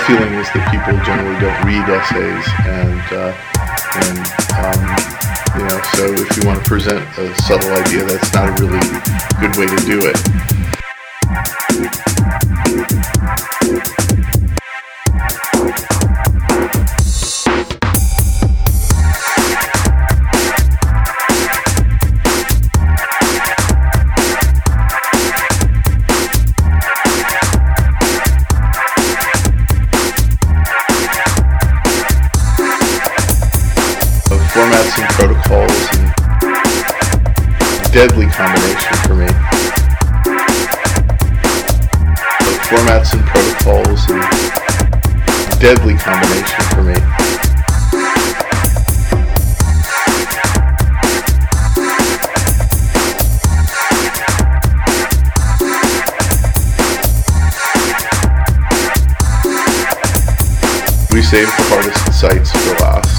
feeling is that people generally don't read essays, and so if you want to present a subtle idea, that's not a really good way to do it. Formats and protocols, and deadly combination for me. Formats and protocols, and deadly combination for me. We saved the hardest sites for last.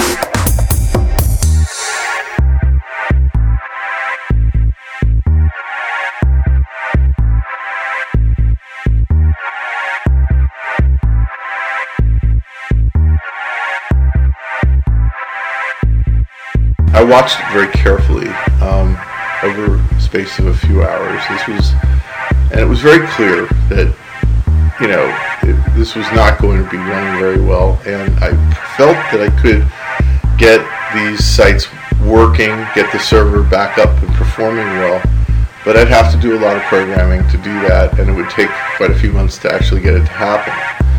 I watched it very carefully over the space of a few hours. And it was very clear that, this was not going to be running very well. And I felt that I could get these sites working, get the server back up and performing well. But I'd have to do a lot of programming to do that, and it would take quite a few months to actually get it to happen.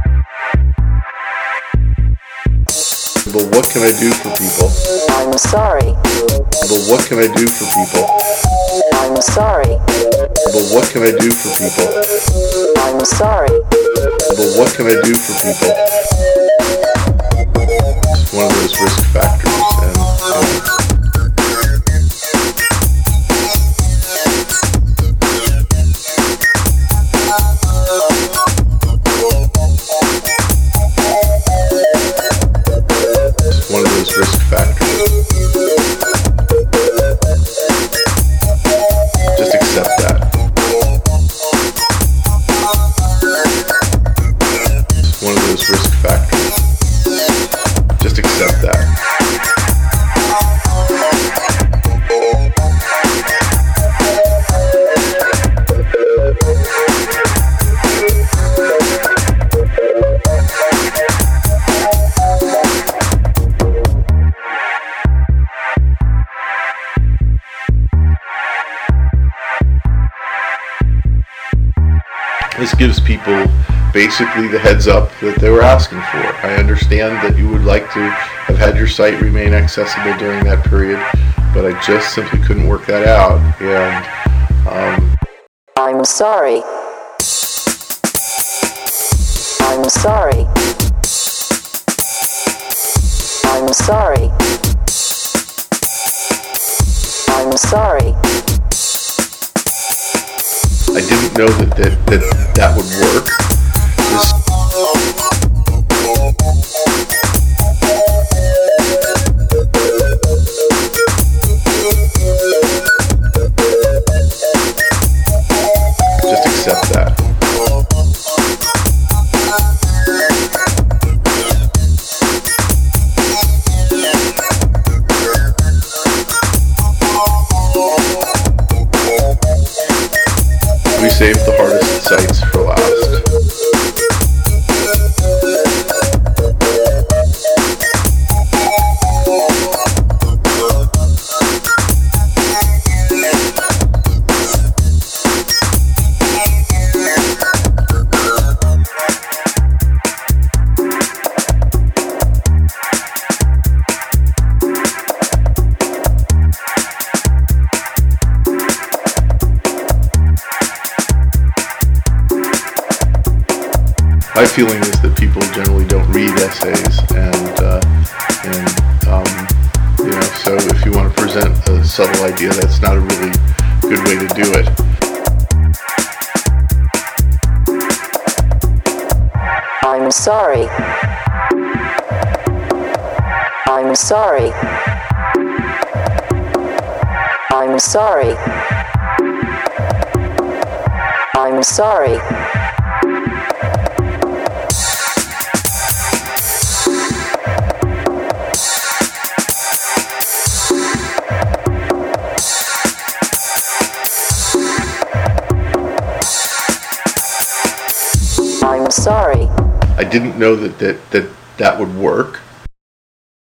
But what can I do for people? I'm sorry. But what can I do for people? I'm sorry. But what can I do for people? I'm sorry. But what can I do for people? It's one of those risk factors, and it's one of those risk factors. Just accept that. It's one of those risk factors. Just accept that. This gives people basically the heads up that they were asking for. I understand that you would like to have had your site remain accessible during that period, but I just simply couldn't work that out. And I'm sorry. I'm sorry. I'm sorry. I'm sorry. I didn't know that would work. Just accept that. We saved the hardest sites for last. My feeling is that people generally don't read essays, so if you want to present a subtle idea, that's not a really good way to do it. I'm sorry. I'm sorry. I'm sorry. I'm sorry. sorry. I didn't know that would work.